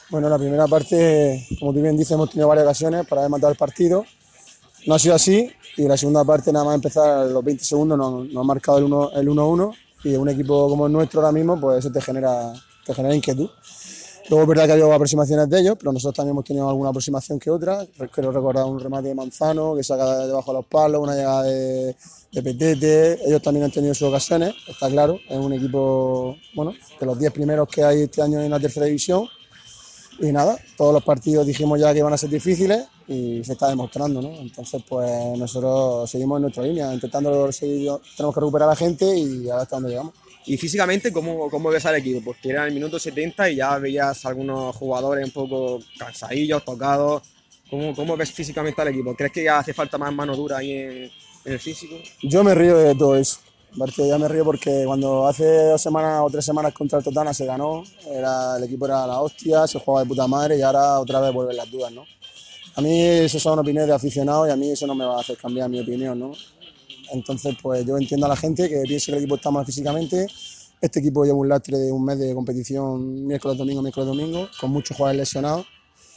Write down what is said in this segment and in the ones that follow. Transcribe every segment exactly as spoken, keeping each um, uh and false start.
Bueno, la primera parte, como tú bien dices, hemos tenido varias ocasiones para haber matado el partido. No ha sido así y la segunda parte, nada más empezar a los veinte segundos, nos, nos ha marcado el uno el uno uno y un equipo como el nuestro ahora mismo, pues eso te genera, te genera inquietud. Luego es verdad que ha habido aproximaciones de ellos, pero nosotros también hemos tenido alguna aproximación que otra. Quiero recordar un remate de Manzano que saca de debajo de los palos, una llegada de, de Petete. Ellos también han tenido sus ocasiones, está claro. Es un equipo, bueno, de los diez primeros que hay este año en la tercera división. Y nada, todos los partidos dijimos ya que iban a ser difíciles y se está demostrando, ¿no? Entonces, pues nosotros seguimos en nuestra línea, intentando seguir, tenemos que recuperar a la gente y a ver hasta dónde llegamos. Y físicamente, ¿cómo, cómo ves al equipo? Porque era el minuto setenta y ya veías algunos jugadores un poco cansadillos, tocados. ¿Cómo, cómo ves físicamente al equipo? ¿Crees que ya hace falta más mano dura ahí en, en el físico? Yo me río de todo eso. Aparte, ya me río porque cuando hace dos semanas o tres semanas contra el Totana se ganó, era, el equipo era la hostia, se jugaba de puta madre y ahora otra vez vuelven las dudas, ¿no? A mí eso son opiniones de aficionados y a mí eso no me va a hacer cambiar mi opinión, ¿no? Entonces, pues yo entiendo a la gente que piense que el equipo está mal físicamente. Este equipo lleva un lastre de un mes de competición miércoles, domingo, miércoles, domingo, con muchos jugadores lesionados.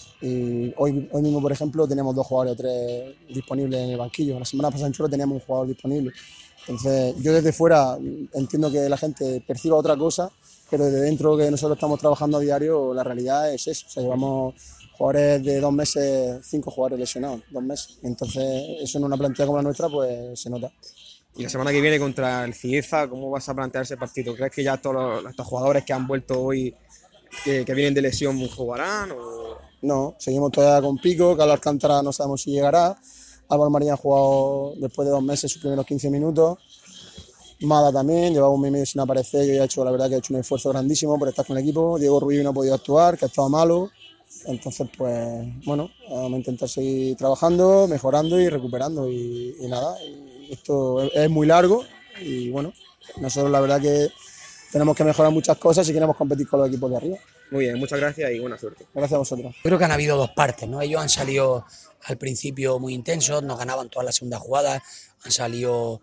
Y hoy, hoy mismo, por ejemplo, tenemos dos jugadores o tres disponibles en el banquillo. La semana pasada en Cholo teníamos un jugador disponible. Entonces, yo desde fuera entiendo que la gente perciba otra cosa, pero desde dentro que nosotros estamos trabajando a diario, la realidad es eso. O sea, llevamos jugadores de dos meses, cinco jugadores lesionados, dos meses. Entonces, eso en una plantilla como la nuestra, pues se nota. Y la semana que viene contra el Cieza, ¿cómo vas a plantear ese partido? ¿Crees que ya todos los, estos jugadores que han vuelto hoy, que, que vienen de lesión, jugarán? O... No, seguimos todavía con Pico, Carlos Alcántara no sabemos si llegará. Álvaro María ha jugado después de dos meses sus primeros quince minutos. Mada también, llevaba un mes y medio sin aparecer y ha hecho, la verdad que ha hecho un esfuerzo grandísimo por estar con el equipo. Diego Rubio no ha podido actuar, que ha estado malo. Entonces, pues, bueno, vamos a intentar seguir trabajando, mejorando y recuperando. Y, y nada, y esto es, es muy largo y bueno, nosotros la verdad que tenemos que mejorar muchas cosas si queremos competir con los equipos de arriba. Muy bien, muchas gracias y buena suerte. Gracias a vosotros. Creo que han habido dos partes, ¿no? Ellos han salido al principio muy intensos, nos ganaban todas las segundas jugadas, han salido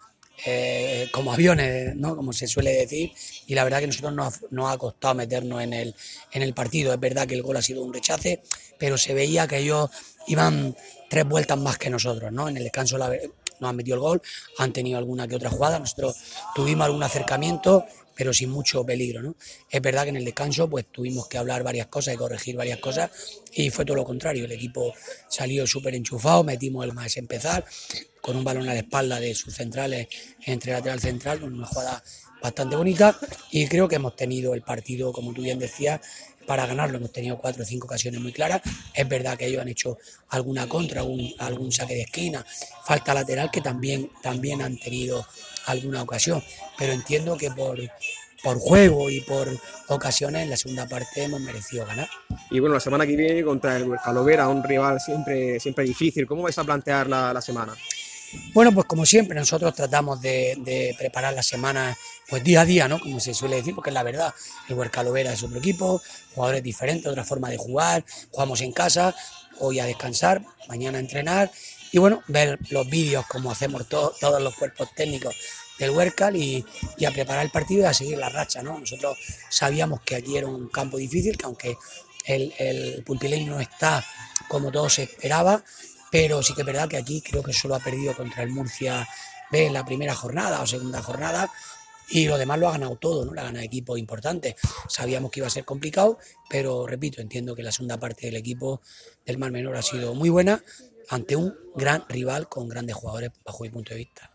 eh, como aviones, ¿no? Como se suele decir, y la verdad que a nosotros nos, nos ha costado meternos en el, en el partido. Es verdad que el gol ha sido un rechace, pero se veía que ellos iban tres vueltas más que nosotros, ¿no? En el descanso la, nos han metido el gol, han tenido alguna que otra jugada, nosotros tuvimos algún acercamiento, pero sin mucho peligro, ¿no? Es verdad que en el descanso pues tuvimos que hablar varias cosas y corregir varias cosas y fue todo lo contrario, el equipo salió súper enchufado, metimos el más empezar con un balón a la espalda de sus centrales entre lateral central, con una jugada bastante bonita y creo que hemos tenido el partido, como tú bien decías, para ganarlo. Hemos tenido cuatro o cinco ocasiones muy claras. Es verdad que ellos han hecho alguna contra, algún, algún saque de esquina, falta lateral que también, también han tenido alguna ocasión, pero entiendo que por, por juego y por ocasiones en la segunda parte hemos merecido ganar. Y bueno, la semana que viene contra el Huesca, un rival siempre, siempre difícil. ¿Cómo vais a plantear la, la semana? Bueno, pues como siempre, nosotros tratamos de, de preparar la semana pues día a día, ¿no? Como se suele decir, porque es la verdad, el Huesca Lovera es otro equipo, jugadores diferentes, otra forma de jugar, jugamos en casa, hoy a descansar, mañana a entrenar y bueno, ver los vídeos como hacemos to- todos los cuerpos técnicos del Huesca y, y a preparar el partido y a seguir la racha, ¿no? Nosotros sabíamos que aquí era un campo difícil, que aunque el, el Pulpilén no está como todo se esperaba, pero sí que es verdad que aquí creo que solo ha perdido contra el Murcia B en la primera jornada o segunda jornada y lo demás lo ha ganado todo, ¿no? La gana de equipos importantes. Sabíamos que iba a ser complicado, pero repito, entiendo que la segunda parte del equipo del Mar Menor ha sido muy buena ante un gran rival con grandes jugadores bajo mi punto de vista.